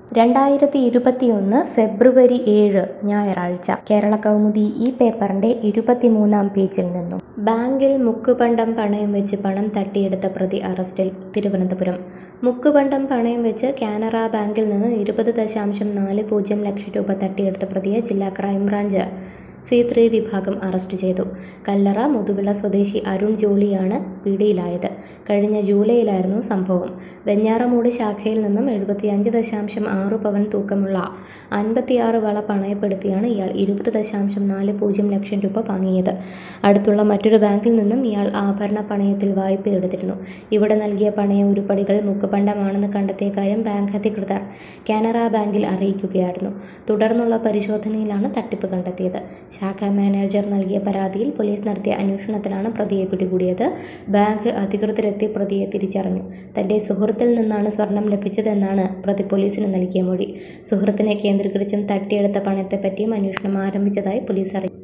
2021 ഫെബ്രുവരി 7 ഞായറാഴ്ച കേരളകൗമുദി ഈ പേപ്പറിന്റെ 23-ാം പേജിൽ നിന്നും ബാങ്കിൽ മുക്കുപണ്ടം പണയം വെച്ച് പണം തട്ടിയെടുത്ത പ്രതി അറസ്റ്റിൽ. തിരുവനന്തപുരം മുക്കുപണ്ടം പണയം വെച്ച് കാനറ ബാങ്കിൽ നിന്ന് 20.40 ലക്ഷം രൂപ തട്ടിയെടുത്ത പ്രതിയെ ജില്ലാ ക്രൈംബ്രാഞ്ച് C3 വിഭാഗം അറസ്റ്റ് ചെയ്തു. കല്ലറ മുതുവിള സ്വദേശി അരുൺ ജോളിയാണ് പിടിയിലായത്. കഴിഞ്ഞ ജൂലൈയിലായിരുന്നു സംഭവം. വെഞ്ഞാറമൂട് ശാഖയിൽ നിന്നും 75.6 പവൻ തൂക്കമുള്ള 56 വള പണയപ്പെടുത്തിയാണ് ഇയാൾ 20.40 ലക്ഷം രൂപ വാങ്ങിയത്. അടുത്തുള്ള മറ്റൊരു ബാങ്കിൽ നിന്നും ഇയാൾ ആഭരണ പണയത്തിൽ വായ്പയെടുത്തിരുന്നു. ഇവിടെ നൽകിയ പണയ ഉരുപ്പടികൾ മുക്കുപണ്ടമാണെന്ന് കണ്ടെത്തിയ കാര്യം ബാങ്ക് അധികൃതർ കാനറ ബാങ്കിൽ അറിയിക്കുകയായിരുന്നു. തുടർന്നുള്ള പരിശോധനയിലാണ് തട്ടിപ്പ് കണ്ടെത്തിയത്. ശാഖാ മാനേജർ നൽകിയ പരാതിയിൽ പോലീസ് നടത്തിയ അന്വേഷണത്തിലാണ് പ്രതിയെ പിടികൂടിയത്. ബാങ്ക് അധികൃതരെത്തി പ്രതിയെ തിരിച്ചറിഞ്ഞു. തന്റെ സുഹൃത്തിൽ നിന്നാണ് സ്വർണം ലഭിച്ചതെന്നാണ് പ്രതി പോലീസിന് നൽകിയ മൊഴി. സുഹൃത്തിനെ കേന്ദ്രീകരിച്ചും തട്ടിയെടുത്ത പണത്തെപ്പറ്റിയും അന്വേഷണം ആരംഭിച്ചതായി പോലീസ് അറിയിച്ചു.